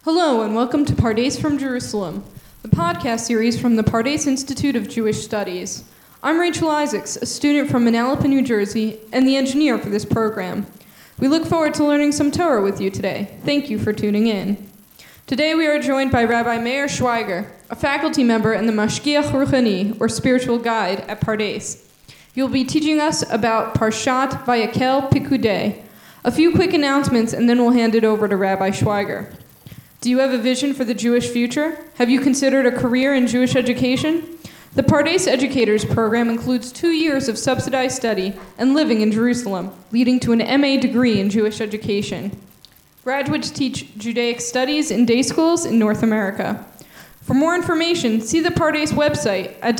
Hello and welcome to Pardes from Jerusalem, the podcast series from the Pardes Institute of Jewish Studies. I'm Rachel Isaacs, a student from Manalapan, New Jersey, and the engineer for this program. We look forward to learning some Torah with you today. Thank you for tuning in. Today we are joined by Rabbi Meir Schweiger, a faculty member and the Mashgiach Ruchani, or spiritual guide, at Pardes. He will be teaching us about Parshat Vayakel Pikudei. A few quick announcements and then we'll hand it over to Rabbi Schweiger. Do you have a vision for the Jewish future? Have you considered a career in Jewish education? The Pardes Educators program includes 2 years of subsidized study and living in Jerusalem, leading to an MA degree in Jewish education. Graduates teach Judaic studies in day schools in North America. For more information, see the Pardes website at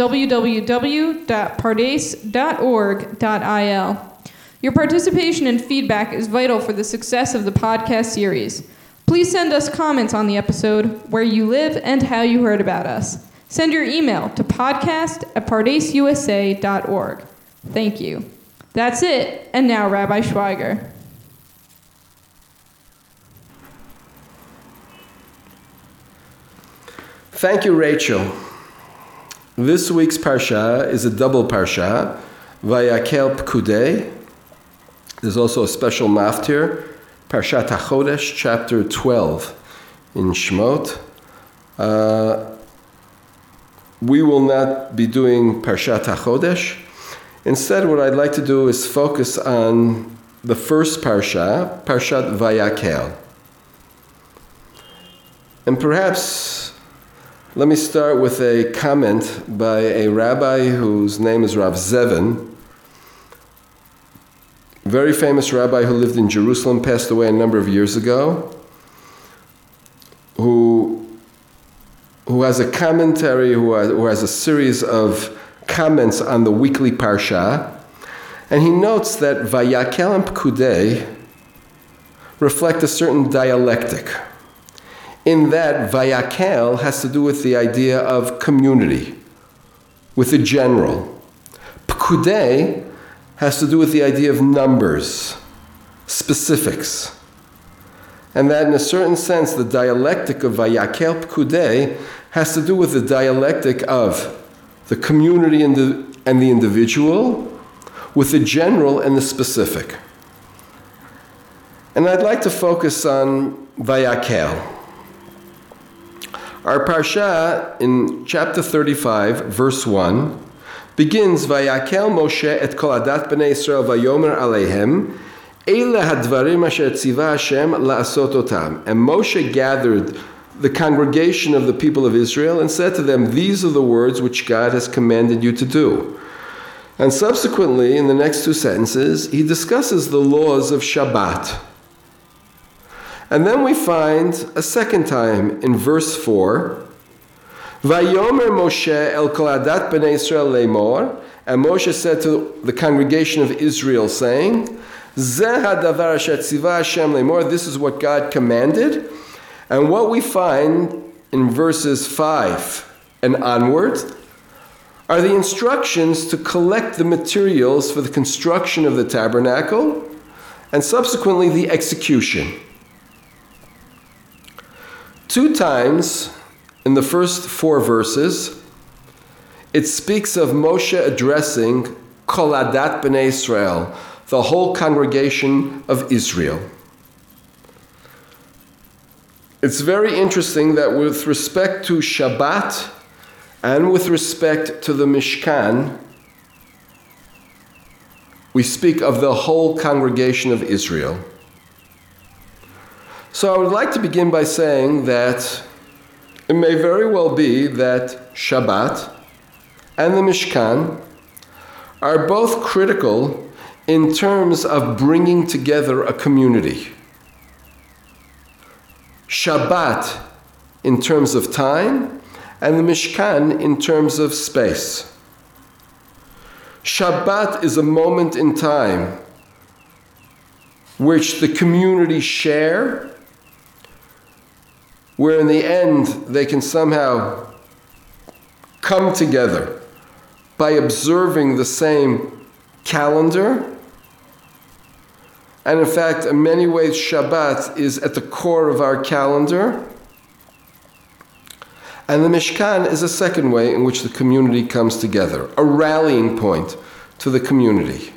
www.pardes.org.il. Your participation and feedback is vital for the success of the podcast series. Please send us comments on the episode, where you live, and how you heard about us. Send your email to podcast@pardesusa.org. Thank you. That's it, and now Rabbi Schweiger. Thank you, Rachel. This week's Parsha is a double Parsha, Vayakel Pekudei. There's also a special maftir, Parshat HaChodesh, chapter 12 in Shemot. We will not be doing Parshat HaChodesh. Instead, what I'd like to do is focus on the first Parsha, Parshat Vayakel. And perhaps, let me start with a comment by a rabbi whose name is Rav Zevin. Very famous rabbi who lived in Jerusalem, passed away a number of years ago, who has a commentary, who has a series of comments on the weekly Parsha, and he notes that Vayakel and Pekudei reflect a certain dialectic, in that Vayakel has to do with the idea of community, with the general. Pekudei has to do with the idea of numbers, specifics. And that in a certain sense, the dialectic of Vayakel Pekudei has to do with the dialectic of the community and the individual, with the general and the specific. And I'd like to focus on Vayakel. Our Parsha in chapter 35, verse 1, begins, Vayakel Moshe et kol adat bnei Yisrael vayomer aleihem, Eile hadvarim asher tziva Hashem la'asot otam. And Moshe gathered the congregation of the people of Israel and said to them, these are the words which God has commanded you to do. And subsequently, in the next two sentences, he discusses the laws of Shabbat. And then we find a second time in verse 4, Vayomer Moshe el kol adat bnei Yisrael leimor, and Moshe said to the congregation of Israel, saying, Zeh hadavar asher tziva Hashem leimor, this is what God commanded. And what we find in verses 5 and onward are the instructions to collect the materials for the construction of the tabernacle, and subsequently the execution. 2 times in the first 4 verses, it speaks of Moshe addressing Kol Adat B'nai Israel, the whole congregation of Israel. It's very interesting that with respect to Shabbat and with respect to the Mishkan, we speak of the whole congregation of Israel. So I would like to begin by saying that it may very well be that Shabbat and the Mishkan are both critical in terms of bringing together a community. Shabbat in terms of time, and the Mishkan in terms of space. Shabbat is a moment in time which the community share, where in the end they can somehow come together by observing the same calendar. And in fact, in many ways, Shabbat is at the core of our calendar. And the Mishkan is a second way in which the community comes together, a rallying point to the community.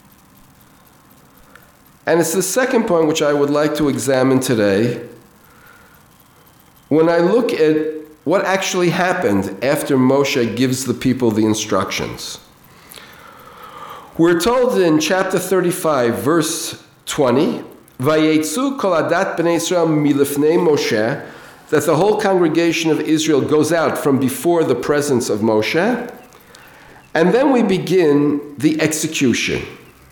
And it's the second point which I would like to examine today when I look at what actually happened after Moshe gives the people the instructions. We're told in chapter 35, verse 20, Vayetzu kol adat b'nei Yisrael milifnei Moshe, that the whole congregation of Israel goes out from before the presence of Moshe, and then we begin the execution.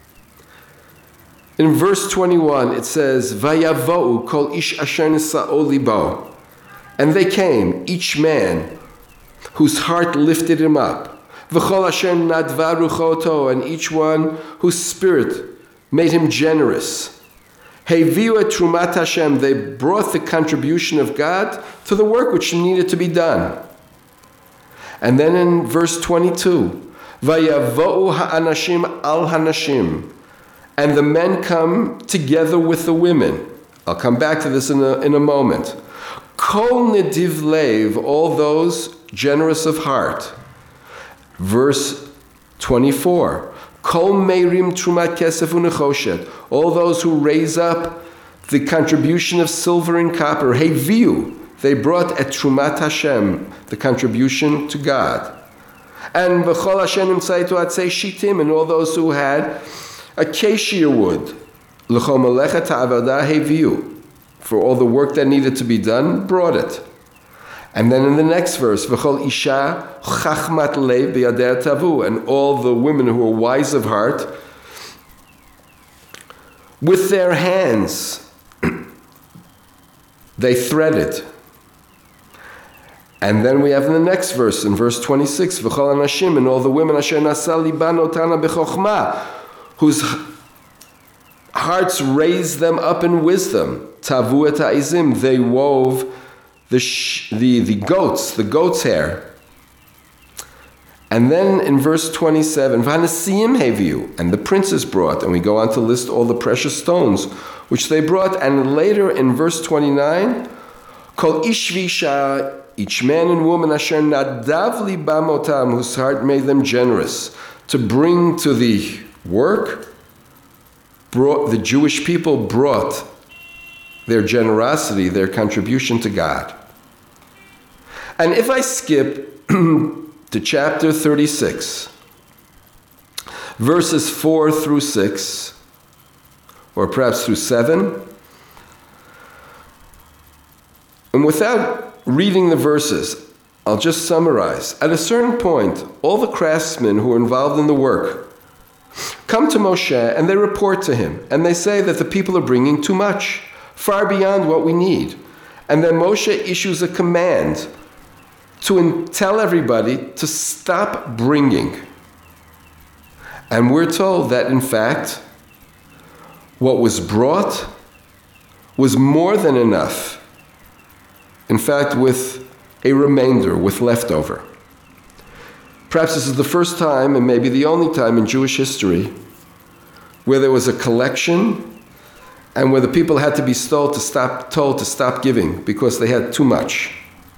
In verse 21, it says, Vayavo'u kol ish asher nisa'o libo. And they came, each man whose heart lifted him up. V'chol asher nadva ruchoto, and each one whose spirit made him generous. Heviu et trumat Hashem, they brought the contribution of God to the work which needed to be done. And then in verse 22, Vayavo'u ha'anashim al hanashim, and the men come together with the women. I'll come back to this in a moment. Kol nediv lev, all those generous of heart. Verse 24. Kol meirim trumat kesef unechoshet, all those who raise up the contribution of silver and copper. Heviu, they brought et trumat Hashem, the contribution to God. And v'chol Hashem nimtzaitu atzei shitim, and all those who had acacia wood, l'chol melechet ha'avodah heviu, for all the work that needed to be done, brought it. And then in the next verse, v'chol isha chachmat lev b'yadeh tavu, and all the women who were wise of heart, with their hands, they threaded. And then we have in the next verse, in verse 26, v'chol anashim, and all the women asher nasa liban otana b'chokhmah, whose hearts raised them up in wisdom. Tavu et ha'izim, they wove the goat's hair. And then in verse 27, v'hanasiim heviu, and the princes brought, and we go on to list all the precious stones which they brought. And later in verse 29, kol ish v'isha, each man and woman asher nadav libam otam, whose heart made them generous to bring to the work, the Jewish people brought their generosity, their contribution to God. And if I skip to chapter 36, verses 4 through 6, or perhaps through 7, and without reading the verses, I'll just summarize. At a certain point, all the craftsmen who were involved in the work come to Moshe and they report to him, and they say that the people are bringing too much, far beyond what we need. And then Moshe issues a command to tell everybody to stop bringing. And we're told that, in fact, what was brought was more than enough. In fact, with a remainder, with leftover. Perhaps this is the first time, and maybe the only time in Jewish history, where there was a collection and where the people had to be told to stop giving because they had too much.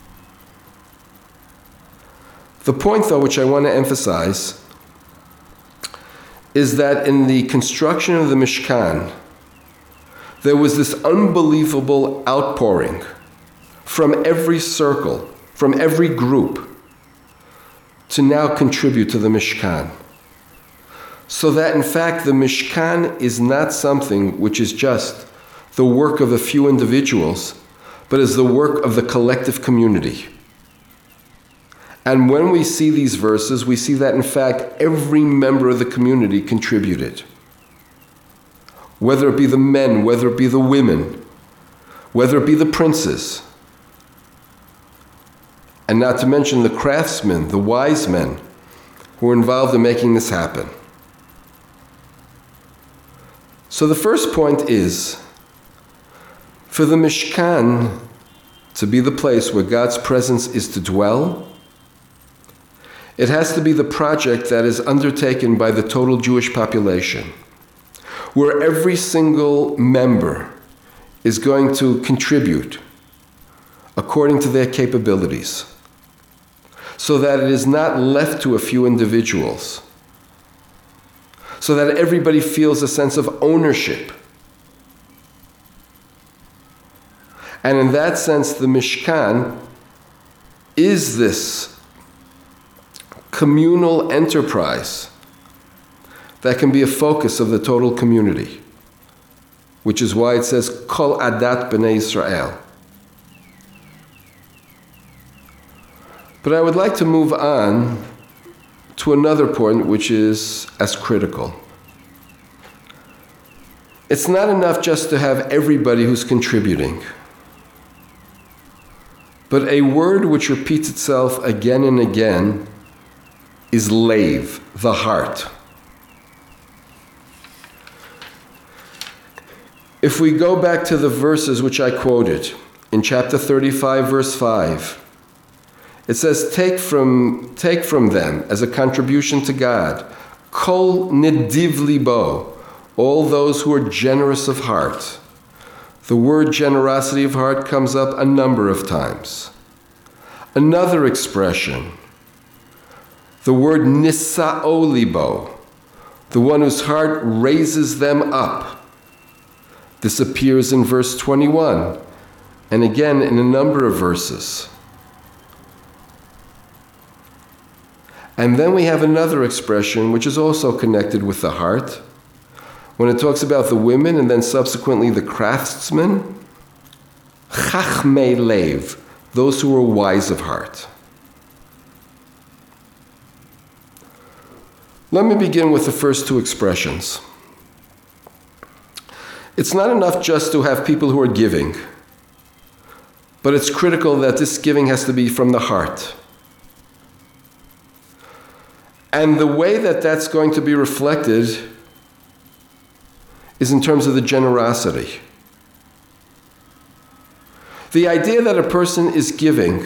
The point, though, which I want to emphasize is that in the construction of the Mishkan, there was this unbelievable outpouring from every circle, from every group, to now contribute to the Mishkan. So that, in fact, the Mishkan is not something which is just the work of a few individuals, but is the work of the collective community. And when we see these verses, we see that, in fact, every member of the community contributed. Whether it be the men, whether it be the women, whether it be the princes, and not to mention the craftsmen, the wise men who were involved in making this happen. So the first point is, for the Mishkan to be the place where God's presence is to dwell, it has to be the project that is undertaken by the total Jewish population, where every single member is going to contribute according to their capabilities. so that it is not left to a few individuals, so that everybody feels a sense of ownership. And in that sense, the Mishkan is this communal enterprise that can be a focus of the total community, which is why it says, Kol Adat B'nai Israel. But I would like to move on to another point which is as critical. It's not enough just to have everybody who's contributing, but a word which repeats itself again and again is leiv, the heart. If we go back to the verses which I quoted, in chapter 35, verse 5, it says, take from them as a contribution to God, kol nediv libo, all those who are generous of heart. The word generosity of heart comes up a number of times. Another expression, the word nisa'o libo, the one whose heart raises them up. This appears in verse 21, and again in a number of verses. And then we have another expression which is also connected with the heart, when it talks about the women and then subsequently the craftsmen, chachmei leiv, those who are wise of heart. Let me begin with the first two expressions. It's not enough just to have people who are giving, but it's critical that this giving has to be from the heart. And the way that that's going to be reflected is in terms of the generosity. The idea that a person is giving,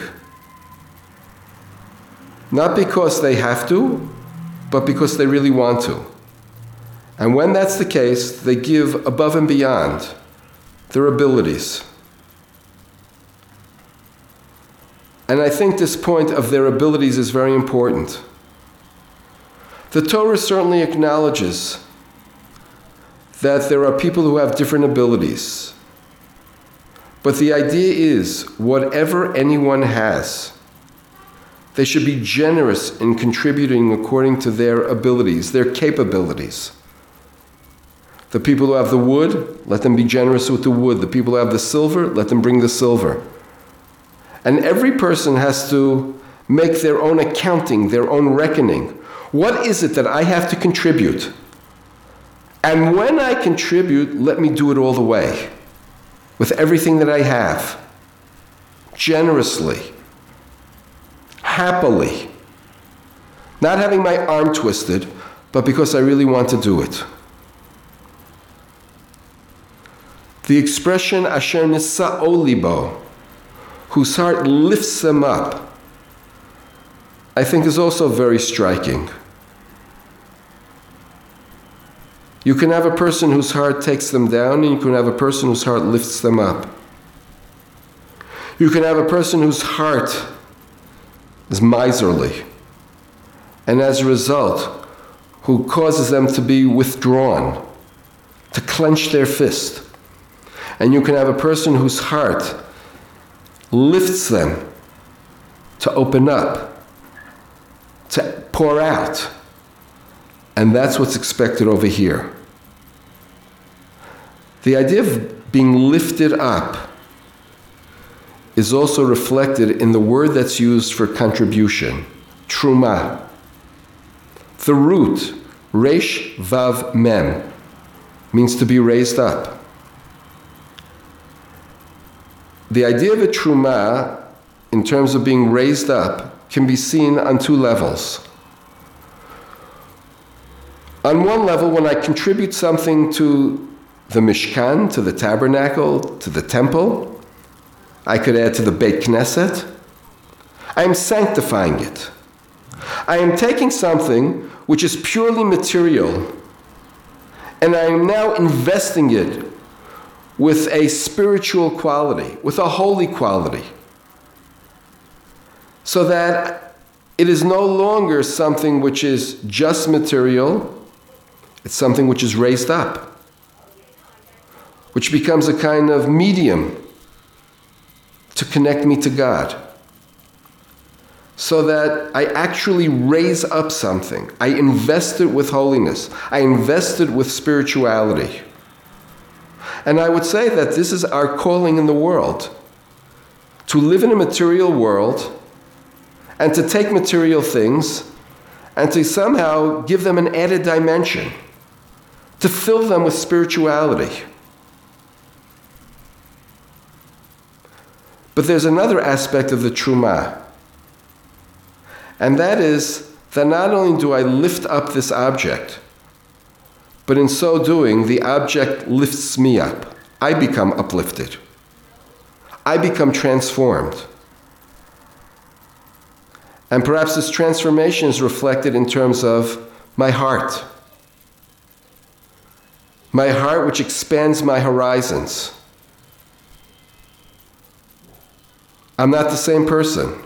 not because they have to, but because they really want to. And when that's the case, they give above and beyond their abilities. And I think this point of their abilities is very important. The Torah certainly acknowledges that there are people who have different abilities. But the idea is, whatever anyone has, they should be generous in contributing according to their abilities, their capabilities. The people who have the wood, let them be generous with the wood. The people who have the silver, let them bring the silver. And every person has to make their own accounting, their own reckoning. What is it that I have to contribute? And when I contribute, let me do it all the way, with everything that I have, generously, happily, not having my arm twisted, but because I really want to do it. The expression asher nisa'o libo, whose heart lifts them up, I think is also very striking. You can have a person whose heart takes them down, and you can have a person whose heart lifts them up. You can have a person whose heart is miserly, and as a result, who causes them to be withdrawn, to clench their fist. And you can have a person whose heart lifts them to open up, to pour out. And that's what's expected over here. The idea of being lifted up is also reflected in the word that's used for contribution, truma. The root, resh vav mem, means to be raised up. The idea of a truma, in terms of being raised up, can be seen on two levels. On one level, when I contribute something to the Mishkan, to the tabernacle, to the temple, I could add to the Beit Knesset, I am sanctifying it. I am taking something which is purely material, and I am now investing it with a spiritual quality, with a holy quality, so that it is no longer something which is just material, it's something which is raised up, which becomes a kind of medium to connect me to God. So that I actually raise up something. I invest it with holiness. I invest it with spirituality. And I would say that this is our calling in the world. To live in a material world and to take material things and to somehow give them an added dimension. To fill them with spirituality. But there's another aspect of the Truma. And that is that not only do I lift up this object, but in so doing, the object lifts me up. I become uplifted. I become transformed. And perhaps this transformation is reflected in terms of my heart. My heart which expands my horizons. I'm not the same person.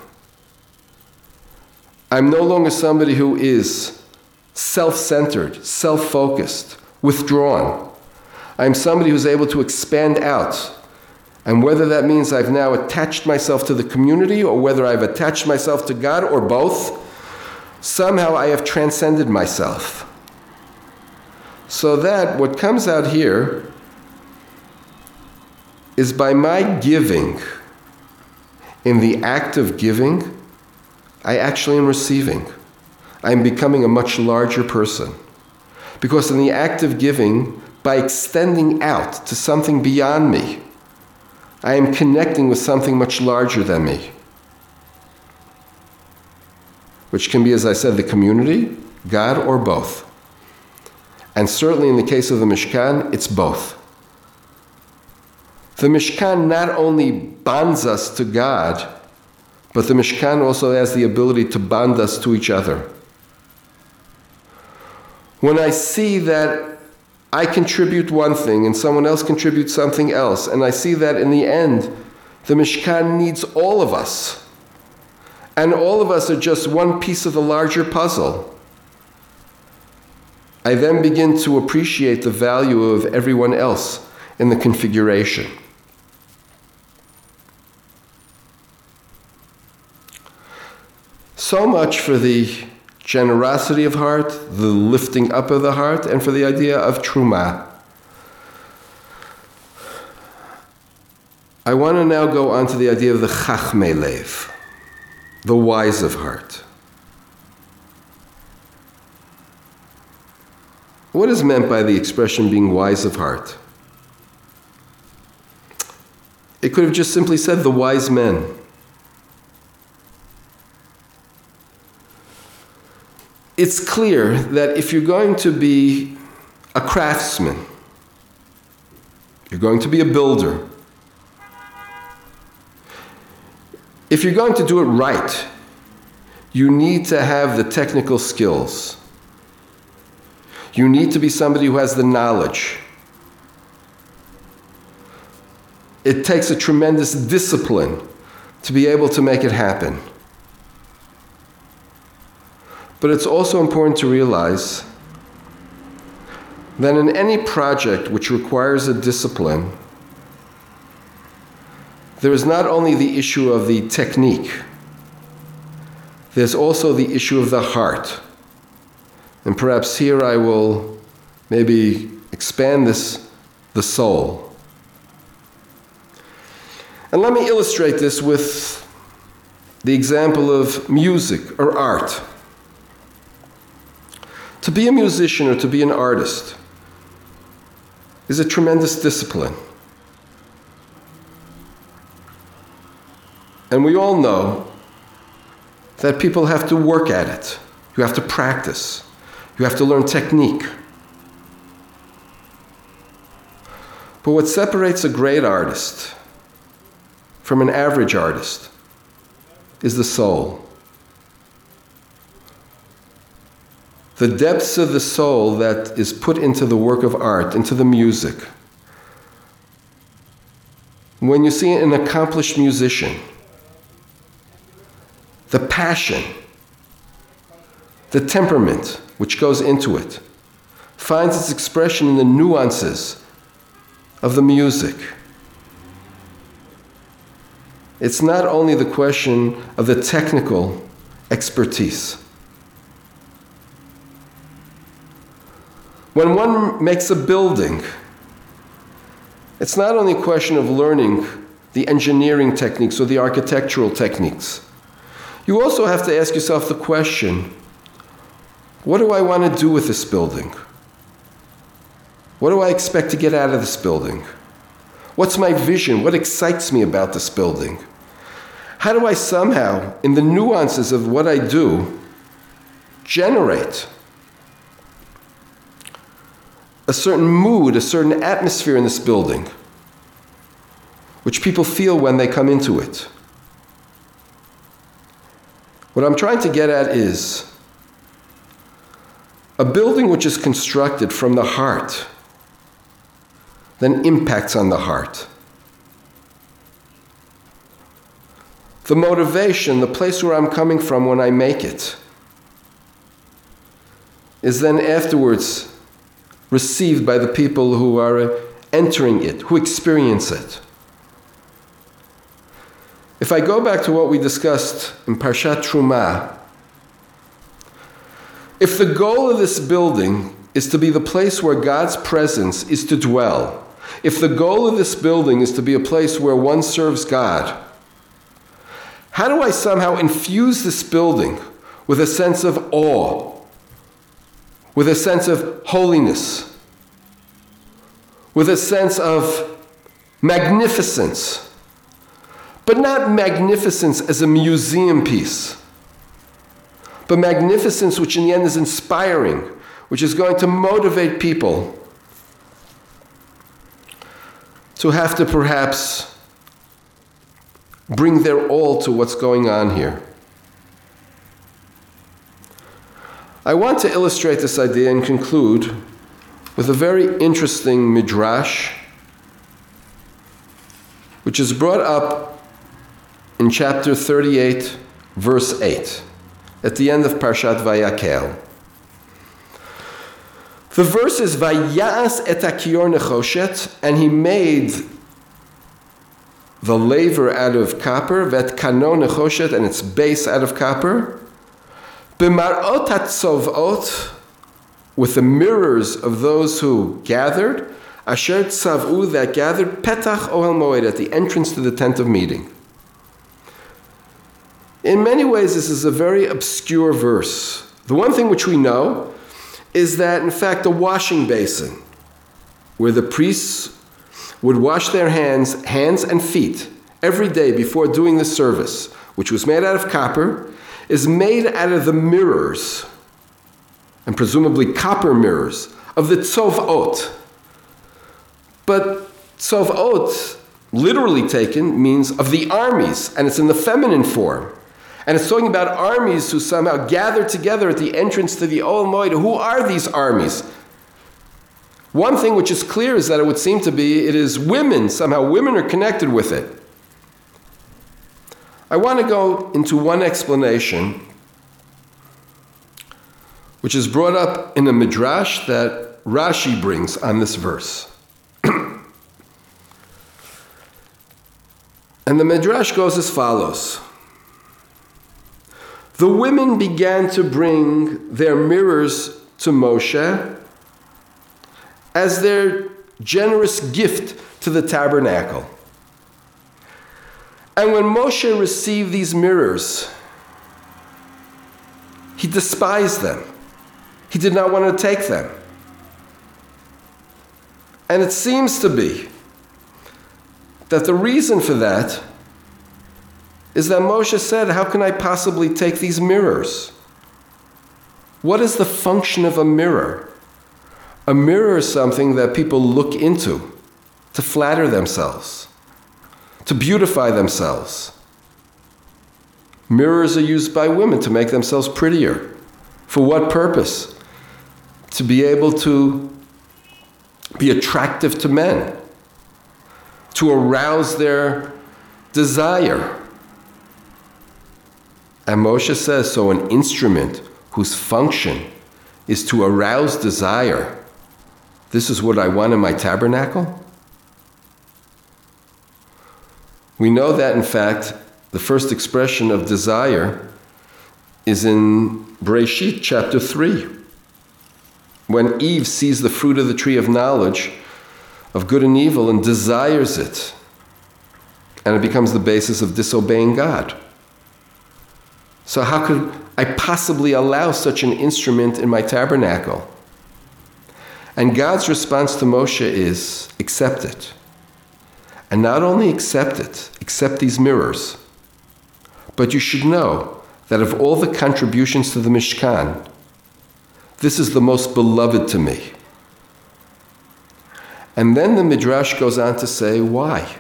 I'm no longer somebody who is self-centered, self-focused, withdrawn. I'm somebody who's able to expand out. And whether that means I've now attached myself to the community or whether I've attached myself to God or both, somehow I have transcended myself. So that what comes out here is by my giving, in the act of giving, I actually am receiving. I am becoming a much larger person. Because in the act of giving, by extending out to something beyond me, I am connecting with something much larger than me. Which can be, as I said, the community, God, or both. And certainly in the case of the Mishkan, it's both. The Mishkan not only bonds us to God, but the Mishkan also has the ability to bond us to each other. When I see that I contribute one thing and someone else contributes something else, and I see that in the end, the Mishkan needs all of us. And all of us are just one piece of the larger puzzle. I then begin to appreciate the value of everyone else in the configuration. So much for the generosity of heart, the lifting up of the heart, and for the idea of Truma. I want to now go on to the idea of the Chachmei Lev, the wise of heart. What is meant by the expression being wise of heart? It could have just simply said the wise men. It's clear that if you're going to be a craftsman, you're going to be a builder, if you're going to do it right, you need to have the technical skills. You need to be somebody who has the knowledge. It takes a tremendous discipline to be able to make it happen. But it's also important to realize that in any project which requires a discipline, there is not only the issue of the technique, there's also the issue of the heart. And perhaps here I will maybe expand this, the soul. And let me illustrate this with the example of music or art. To be a musician or to be an artist is a tremendous discipline. And we all know that people have to work at it. You have to practice. You have to learn technique. But what separates a great artist from an average artist is the soul. The depths of the soul that is put into the work of art, into the music. When you see an accomplished musician, the passion the temperament which goes into it, finds its expression in the nuances of the music. It's not only the question of the technical expertise. When one makes a building, it's not only a question of learning the engineering techniques or the architectural techniques. You also have to ask yourself the question, what do I want to do with this building? What do I expect to get out of this building? What's my vision? What excites me about this building? How do I somehow, in the nuances of what I do, generate a certain mood, a certain atmosphere in this building, which people feel when they come into it? What I'm trying to get at is a building which is constructed from the heart then impacts on the heart. The motivation, the place where I'm coming from when I make it, is then afterwards received by the people who are entering it, who experience it. If I go back to what we discussed in Parshat Trumah, if the goal of this building is to be the place where God's presence is to dwell, if the goal of this building is to be a place where one serves God, how do I somehow infuse this building with a sense of awe, with a sense of holiness, with a sense of magnificence, but not magnificence as a museum piece, but magnificence which in the end is inspiring, which is going to motivate people to have to perhaps bring their all to what's going on here. I want to illustrate this idea and conclude with a very interesting midrash, which is brought up in chapter 38, verse 8, at the end of Parshat Vayakel. The verse is, Vayas et hakior nechoshet, and he made the laver out of copper, vet kano nechoshet, and its base out of copper, b'marot hatzovot, with the mirrors of those who gathered, asher tzavu, that gathered, petach ohel moed, at the entrance to the tent of meeting. In many ways, this is a very obscure verse. The one thing which we know is that, in fact, the washing basin, where the priests would wash their hands and feet every day before doing the service, which was made out of copper, is made out of the mirrors, and presumably copper mirrors, of the tzovot. But tzovot, literally taken, means of the armies, and it's in the feminine form. And it's talking about armies who somehow gather together at the entrance to the Ohel Moed. Who are these armies? One thing which is clear is that it would seem to be it is women. Somehow women are connected with it. I want to go into one explanation, which is brought up in a midrash that Rashi brings on this verse. And the midrash goes as follows. The women began to bring their mirrors to Moshe as their generous gift to the tabernacle. And when Moshe received these mirrors, he despised them. He did not want to take them. And it seems to be that the reason for that is that Moshe said, how can I possibly take these mirrors? What is the function of a mirror? A mirror is something that people look into to flatter themselves, to beautify themselves. Mirrors are used by women to make themselves prettier. For what purpose? To be able to be attractive to men, to arouse their desire. And Moshe says, so an instrument whose function is to arouse desire, this is what I want in my tabernacle? We know that, in fact, the first expression of desire is in Bereshit chapter 3, when Eve sees the fruit of the tree of knowledge of good and evil and desires it, and it becomes the basis of disobeying God. So how could I possibly allow such an instrument in my tabernacle? And God's response to Moshe is, accept it. And not only accept it, accept these mirrors, but you should know that of all the contributions to the Mishkan, this is the most beloved to me. And then the Midrash goes on to say, why?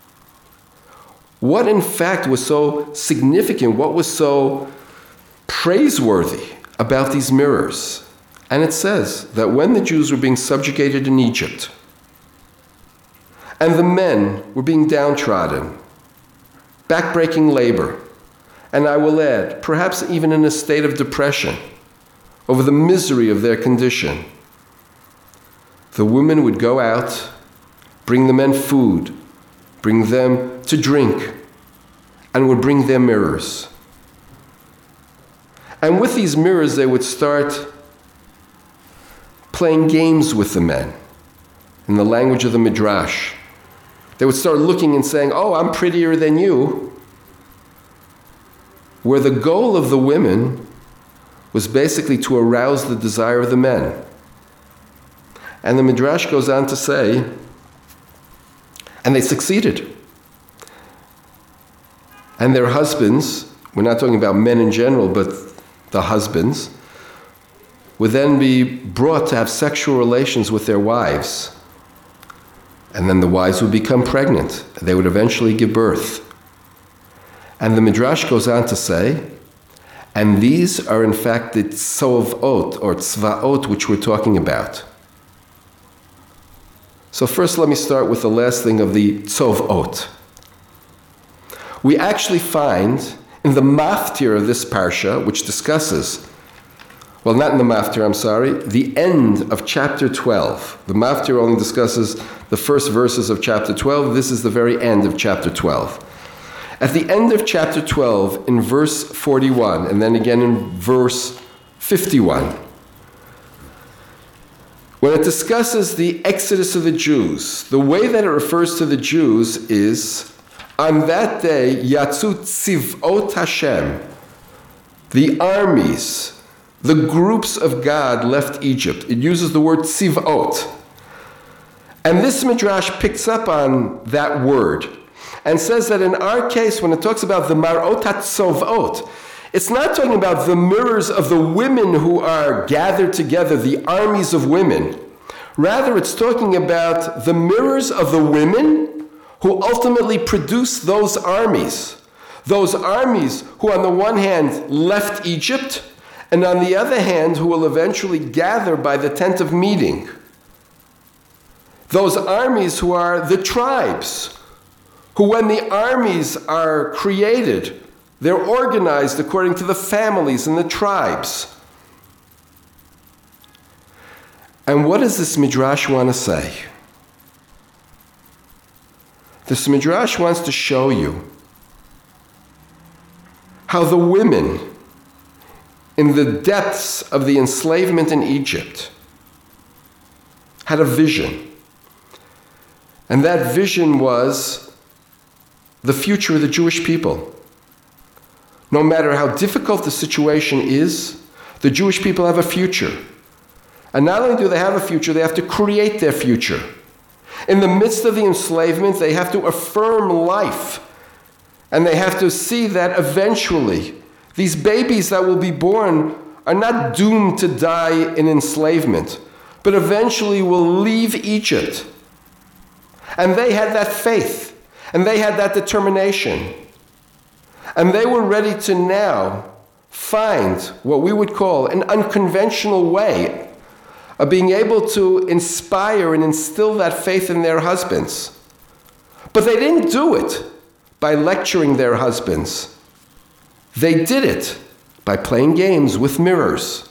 What in fact was so significant, what was so praiseworthy about these mirrors? And it says that when the Jews were being subjugated in Egypt, and the men were being downtrodden, backbreaking labor, and I will add, perhaps even in a state of depression over the misery of their condition, the women would go out, bring the men food, bring them to drink, and would bring their mirrors. And with these mirrors, they would start playing games with the men, in the language of the Midrash. They would start looking and saying, oh, I'm prettier than you. Where the goal of the women was basically to arouse the desire of the men. And the Midrash goes on to say, and they succeeded. And their husbands, we're not talking about men in general, but the husbands, would then be brought to have sexual relations with their wives. And then the wives would become pregnant. They would eventually give birth. And the Midrash goes on to say, and these are in fact the tzovot, or tzvaot, which we're talking about. So first let me start with the last thing of the tzovot. We actually find in the maftir of this parsha, which discusses, well, not in the maftir, I'm sorry, the end of chapter 12. The maftir only discusses the first verses of chapter 12. This is the very end of chapter 12. At the end of chapter 12, in verse 41, and then again in verse 51, when it discusses the exodus of the Jews, the way that it refers to the Jews is, on that day, Yatsu Tzivot Hashem, the armies, the groups of God left Egypt. It uses the word tzivot. And this Midrash picks up on that word and says that in our case, when it talks about the marot hatzovot, it's not talking about the mirrors of the women who are gathered together, the armies of women. Rather, it's talking about the mirrors of the women who ultimately produce those armies. Those armies who, on the one hand, left Egypt, and on the other hand, who will eventually gather by the tent of meeting. Those armies who are the tribes, who when the armies are created, they're organized according to the families and the tribes. And what does this Midrash want to say? This Midrash wants to show you how the women in the depths of the enslavement in Egypt had a vision. And that vision was the future of the Jewish people. No matter how difficult the situation is, the Jewish people have a future. And not only do they have a future, they have to create their future. In the midst of the enslavement, they have to affirm life. And they have to see that eventually these babies that will be born are not doomed to die in enslavement, but eventually will leave Egypt. And they had that faith, and they had that determination. And they were ready to now find what we would call an unconventional way of being able to inspire and instill that faith in their husbands. But they didn't do it by lecturing their husbands. They did it by playing games with mirrors.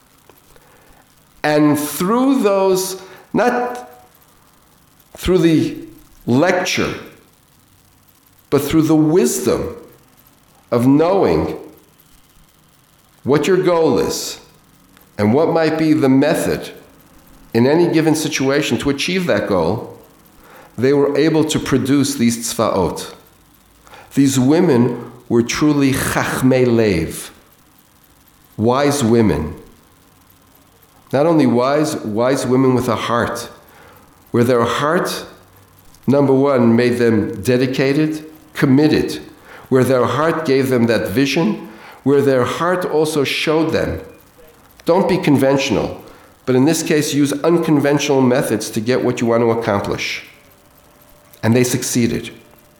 And through those, not through the lecture, but through the wisdom of knowing what your goal is and what might be the method in any given situation to achieve that goal, they were able to produce these tzvaot. These women were truly chachmei lev, wise women. Not only wise women with a heart, where their heart, number one, made them dedicated, committed, where their heart gave them that vision, where their heart also showed them, don't be conventional, but in this case, use unconventional methods to get what you want to accomplish. And they succeeded.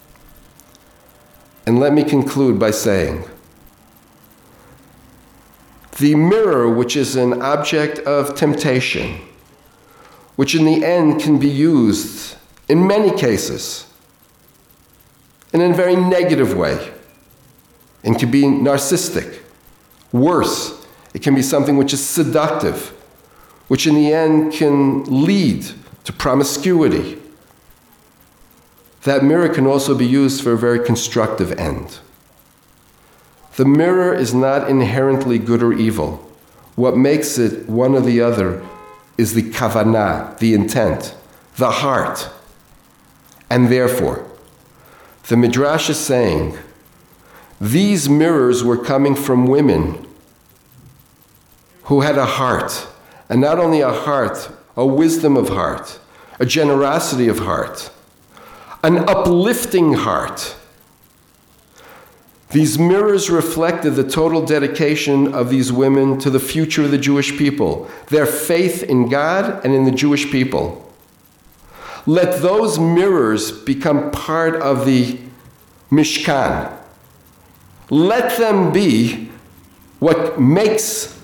And let me conclude by saying, the mirror, which is an object of temptation, which in the end can be used in many cases in a very negative way, and can be narcissistic. Worse, it can be something which is seductive, which in the end can lead to promiscuity. That mirror can also be used for a very constructive end. The mirror is not inherently good or evil. What makes it one or the other is the kavanah, the intent, the heart. And therefore, the Midrash is saying, these mirrors were coming from women who had a heart, and not only a heart, a wisdom of heart, a generosity of heart, an uplifting heart. These mirrors reflected the total dedication of these women to the future of the Jewish people, their faith in God and in the Jewish people. Let those mirrors become part of the Mishkan. Let them be what makes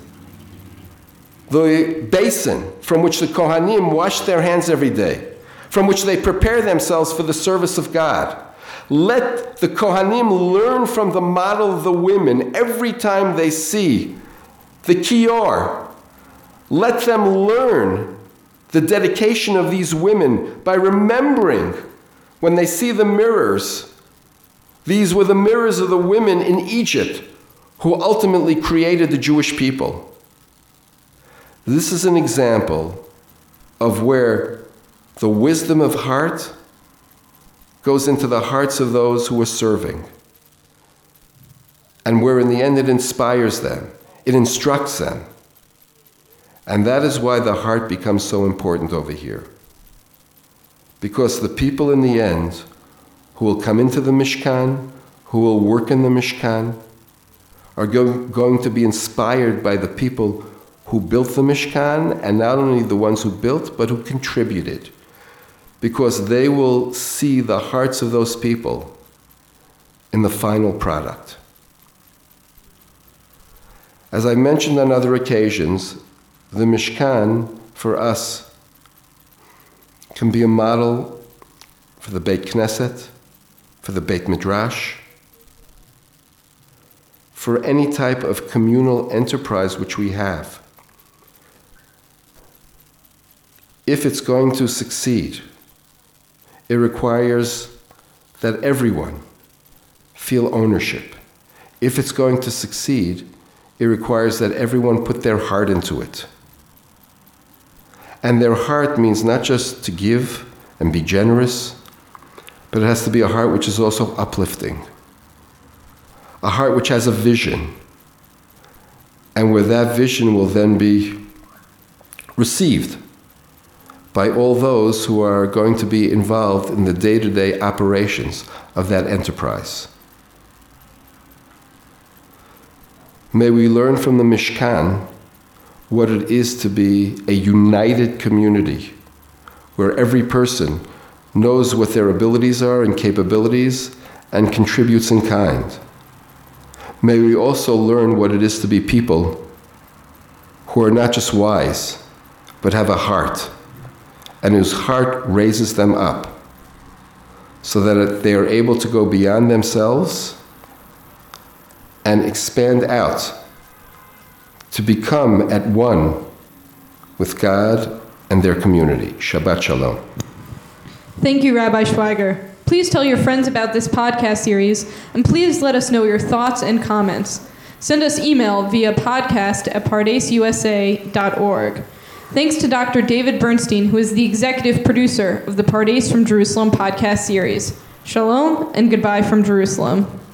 the basin from which the Kohanim wash their hands every day, from which they prepare themselves for the service of God. Let the Kohanim learn from the model of the women every time they see the kior. Let them learn the dedication of these women by remembering when they see the mirrors. These were the mirrors of the women in Egypt who ultimately created the Jewish people. This is an example of where the wisdom of heart goes into the hearts of those who are serving, and where in the end it inspires them, it instructs them. And that is why the heart becomes so important over here. Because the people in the end who will come into the Mishkan, who will work in the Mishkan, are going to be inspired by the people who built the Mishkan, and not only the ones who built, but who contributed. Because they will see the hearts of those people in the final product. As I mentioned on other occasions, the Mishkan, for us, can be a model for the Beit Knesset, for the Beit Midrash, for any type of communal enterprise which we have. If it's going to succeed, it requires that everyone feel ownership. If it's going to succeed, it requires that everyone put their heart into it. And their heart means not just to give and be generous, but it has to be a heart which is also uplifting. A heart which has a vision, and where that vision will then be received by all those who are going to be involved in the day-to-day operations of that enterprise. May we learn from the Mishkan what it is to be a united community, where every person knows what their abilities are and capabilities and contributes in kind. May we also learn what it is to be people who are not just wise, but have a heart, and whose heart raises them up, so that they are able to go beyond themselves and expand out to become at one with God and their community. Shabbat Shalom. Thank you, Rabbi Schweiger. Please tell your friends about this podcast series, and please let us know your thoughts and comments. Send us email via podcast@pardasusa.org. Thanks to Dr. David Bernstein, who is the executive producer of the Pardes from Jerusalem podcast series. Shalom and goodbye from Jerusalem.